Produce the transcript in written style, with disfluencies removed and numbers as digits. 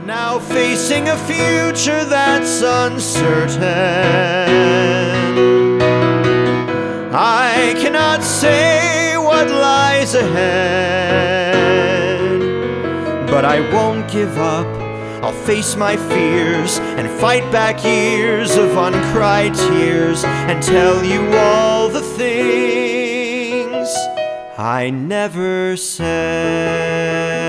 Now facing a future that's uncertain, I cannot say what lies ahead, but I won't give up. I'll face my fears and fight back years of uncried tears, and tell you all the things I never said.